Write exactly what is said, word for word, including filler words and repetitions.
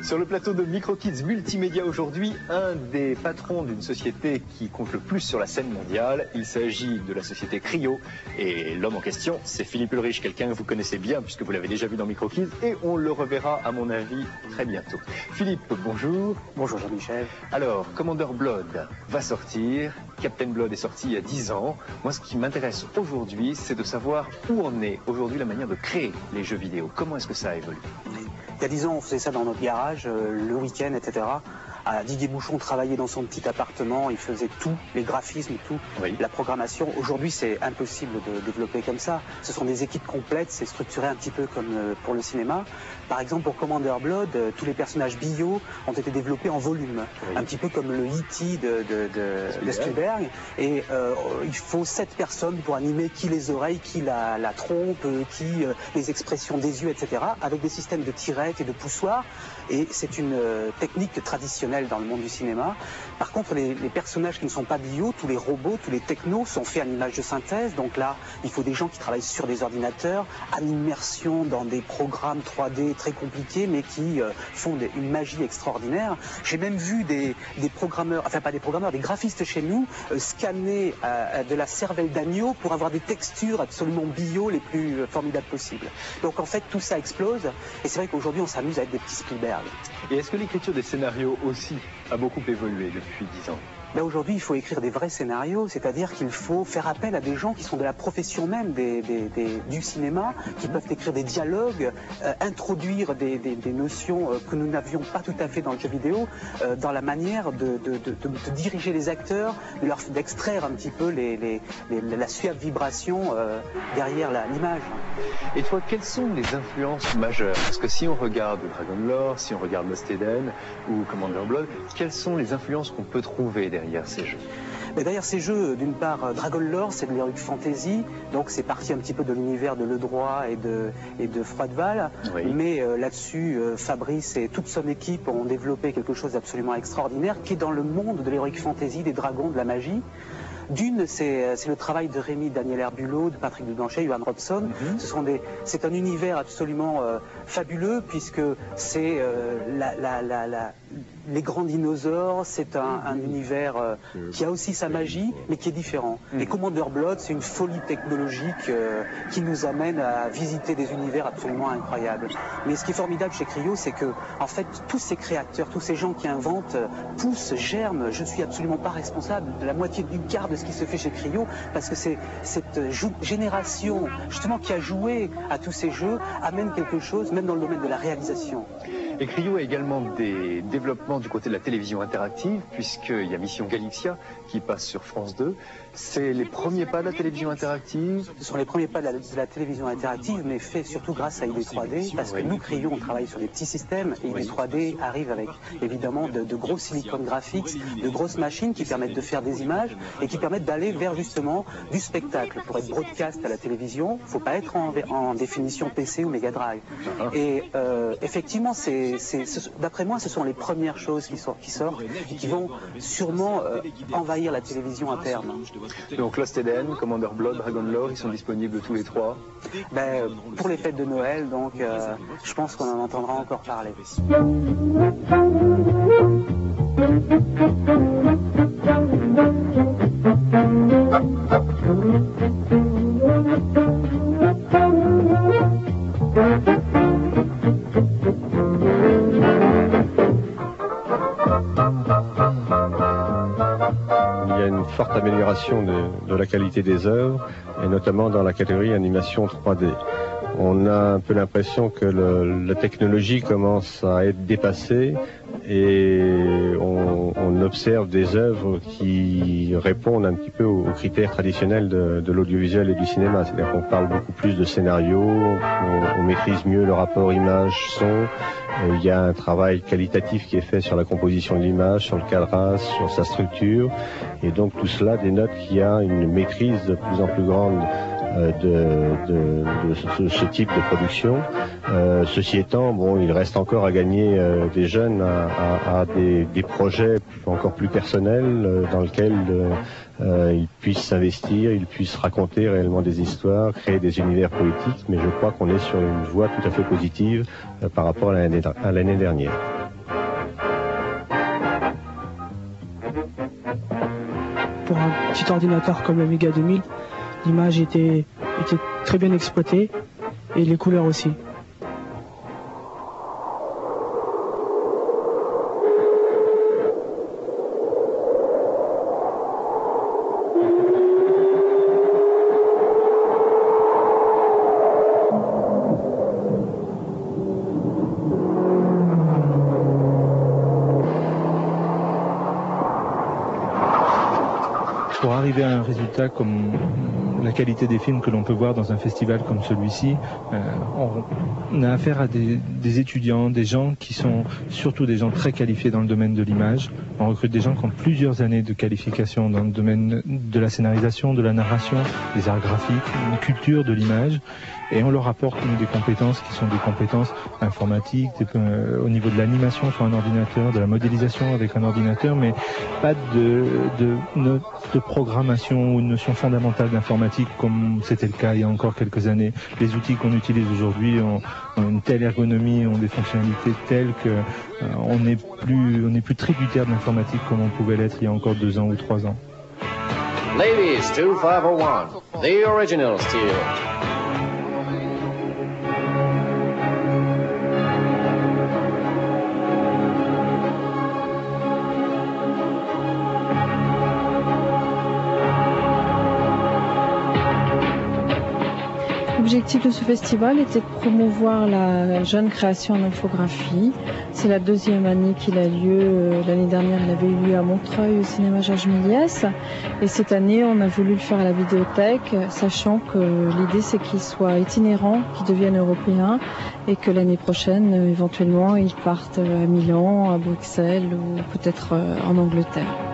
Sur le plateau de MicroKids Multimédia aujourd'hui, un des patrons d'une société qui compte le plus sur la scène mondiale. Il s'agit de la société Cryo et l'homme en question, c'est Philippe Ulrich, quelqu'un que vous connaissez bien puisque vous l'avez déjà vu dans MicroKids et on le reverra à mon avis très bientôt. Philippe, bonjour. Bonjour Jean-Michel. Alors, Commander Blood va sortir. Captain Blood est sorti il y a dix ans. Moi, ce qui m'intéresse aujourd'hui, c'est de savoir où en est aujourd'hui la manière de créer les jeux vidéo. Comment est-ce que ça a évolué? Il y a dix ans, on faisait ça dans notre garage, euh, le week-end, et cetera. À Didier Bouchon travaillait dans son petit appartement, il faisait tout, les graphismes, tout, oui. La programmation. Aujourd'hui, c'est impossible de développer comme ça. Ce sont des équipes complètes, c'est structuré un petit peu comme euh, pour le cinéma. Par exemple, pour Commander Blood, euh, tous les personnages bio ont été développés en volume, oui. Un petit peu comme le E T de, de, de, de Spielberg. Et euh, il faut sept personnes pour animer qui les oreilles, qui la, la trompe, qui euh, les expressions des yeux, et cetera. Avec des systèmes de tirettes et de poussoirs. Et c'est une euh, technique traditionnelle dans le monde du cinéma. Par contre, les, les personnages qui ne sont pas bio, tous les robots, tous les technos sont faits en image de synthèse. Donc là, il faut des gens qui travaillent sur des ordinateurs, en immersion dans des programmes trois D très compliqués, mais qui euh, font des, une magie extraordinaire. J'ai même vu des, des programmeurs, enfin pas des programmeurs, des graphistes chez nous, euh, scanner euh, de la cervelle d'agneau pour avoir des textures absolument bio les plus euh, formidables possibles. Donc en fait, tout ça explose. Et c'est vrai qu'aujourd'hui, on s'amuse avec des petits Spielberg. Et est-ce que l'écriture des scénarios aussi a beaucoup évolué depuis dix ans? Ben aujourd'hui, il faut écrire des vrais scénarios, c'est-à-dire qu'il faut faire appel à des gens qui sont de la profession même des, des, des, du cinéma, qui peuvent écrire des dialogues, euh, introduire des, des, des notions euh, que nous n'avions pas tout à fait dans le jeu vidéo, euh, dans la manière de, de, de, de, de diriger les acteurs, de leur, d'extraire un petit peu les, les, les, la suave vibration euh, derrière l'image. Et toi, quelles sont les influences majeures? Parce que si on regarde Dragon Lore, si on regarde Lost Eden ou Commander Blood, quelles sont les influences qu'on peut trouver derrière derrière ces jeux? Mais derrière ces jeux, d'une part, Dragon Lore, c'est de l'heroic fantasy, donc c'est parti un petit peu de l'univers de Le Droit et de, et de Froideval, oui. Mais euh, là-dessus, euh, Fabrice et toute son équipe ont développé quelque chose d'absolument extraordinaire, qui est dans le monde de l'heroic fantasy, des dragons, de la magie. D'une, c'est le travail de Rémi Daniel Herbulot, de Patrick Dudanchet, Johan Robson. Mm-hmm. Ce sont des, c'est un univers absolument euh, fabuleux, puisque c'est euh, la, la, la, la, les grands dinosaures, c'est un, un univers euh, qui a aussi sa magie, mais qui est différent. Mm-hmm. Et Commander Blood, c'est une folie technologique euh, qui nous amène à visiter des univers absolument incroyables. Mais ce qui est formidable chez Cryo, c'est que, en fait, tous ces créateurs, tous ces gens qui inventent, poussent, germent. Je ne suis absolument pas responsable de la moitié du quart de ce qui se fait chez Cryo, parce que c'est cette génération justement qui a joué à tous ces jeux amène quelque chose, même dans le domaine de la réalisation. Et Cryo a également des développements du côté de la télévision interactive, puisqu'il y a Mission Galaxia qui passe sur France deux. C'est les premiers pas de la télévision interactive? Ce sont les premiers pas de la, de la télévision interactive, mais fait surtout grâce à I D trois D, parce oui. que nous, Cryo, on travaille sur des petits systèmes, et I D trois D arrive avec évidemment de, de gros silicon graphics, de grosses machines qui permettent de faire des images et qui permettent d'aller vers justement du spectacle. Pour être broadcast à la télévision, il ne faut pas être en, en définition P C ou Mega Drive. Et euh, effectivement, c'est, c'est, d'après moi, ce sont les premières choses qui sortent, qui sortent et qui vont sûrement euh, envahir la télévision à terme. Donc Lost Eden, Commander Blood, Dragon Lore, ils sont disponibles tous les trois? Ben, pour les fêtes de Noël, donc euh, je pense qu'on en entendra encore parler. Forte amélioration de, de la qualité des œuvres, et notamment dans la catégorie animation trois D. On a un peu l'impression que le, la technologie commence à être dépassée et on, on observe des œuvres qui répondent un petit peu aux, aux critères traditionnels de, de l'audiovisuel et du cinéma. C'est-à-dire qu'on parle beaucoup plus de scénario, on, on maîtrise mieux le rapport image-son. Il y a un travail qualitatif qui est fait sur la composition de l'image, sur le cadrage, sur sa structure. Et donc tout cela dénote qu'il y a une maîtrise de plus en plus grande de, de, de ce, ce type de production. Euh, ceci étant, bon, il reste encore à gagner euh, des jeunes à, à, à des, des projets encore plus personnels euh, dans lesquels euh, euh, ils puissent s'investir, ils puissent raconter réellement des histoires, créer des univers poétiques, mais je crois qu'on est sur une voie tout à fait positive euh, par rapport à l'année dernière. pour un petit ordinateur comme l'Amiga deux mille. L'image était, était très bien exploitée et les couleurs aussi. Pour arriver à un résultat comme la qualité des films que l'on peut voir dans un festival comme celui-ci, euh, on, on a affaire à des, des étudiants, des gens qui sont surtout des gens très qualifiés dans le domaine de l'image. On recrute des gens qui ont plusieurs années de qualification dans le domaine de la scénarisation, de la narration, des arts graphiques, une culture de l'image. Et on leur apporte nous, des compétences qui sont des compétences informatiques, des, euh, au niveau de l'animation sur un ordinateur, de la modélisation avec un ordinateur, mais pas de, de, de, de programmation ou une notion fondamentale d'informatique comme c'était le cas il y a encore quelques années. Les outils qu'on utilise aujourd'hui ont, ont une telle ergonomie, ont des fonctionnalités telles que euh, on n'est plus, on n'est plus tributaire de l'informatique comme on pouvait l'être il y a encore deux ans ou trois ans. Ladies, two five oh one, the original steel. L'objectif de ce festival était de promouvoir la jeune création en infographie. C'est la deuxième année qu'il a lieu. L'année dernière, il avait eu lieu à Montreuil au cinéma Georges Méliès. Et cette année, on a voulu le faire à la vidéothèque, sachant que l'idée, c'est qu'il soit itinérant, qu'il devienne européen et que l'année prochaine, éventuellement, il parte à Milan, à Bruxelles ou peut-être en Angleterre.